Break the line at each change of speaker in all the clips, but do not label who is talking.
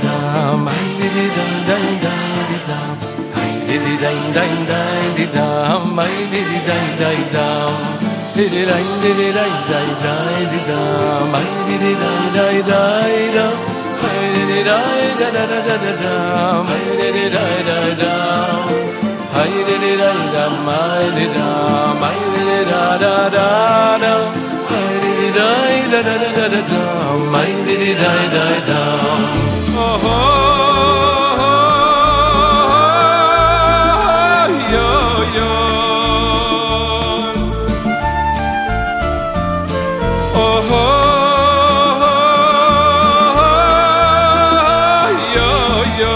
dum, hi diddy dum dum dum, hi diddy dum dum dum, hi diddy dum dum, diddy dum diddy dum dum, hi diddy dum dum, hi diddy dum dum, hi diddy dum, hi diddy dum, hi diddy dum, hi diddy dum, hi diddy dum, hi diddy dum, oh yo yo, oh yo yo,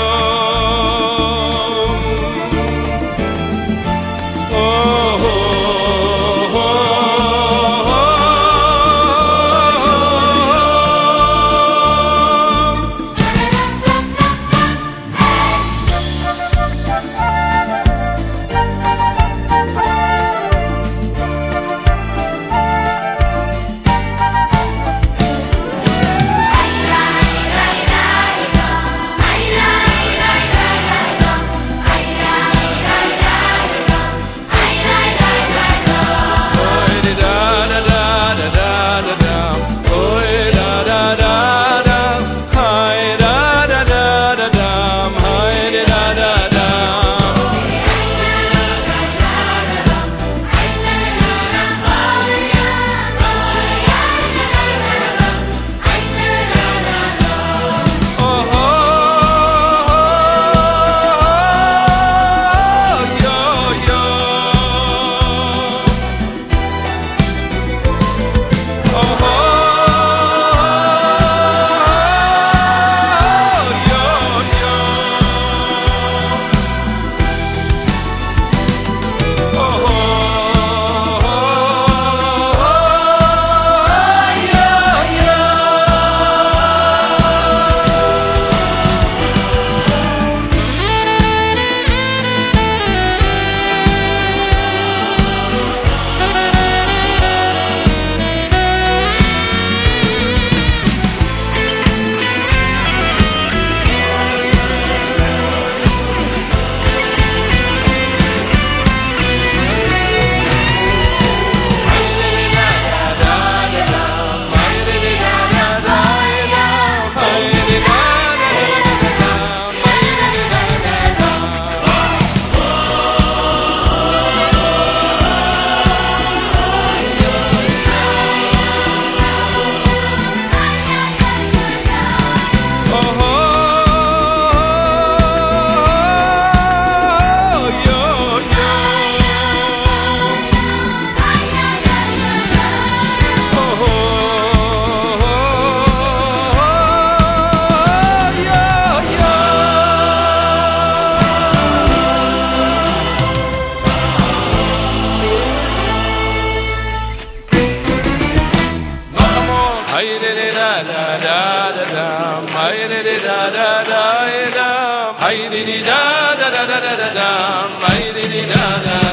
hi diddy da da da da dum, hi diddy da da da dum, hi diddy da da da da da dum, hi diddy da da.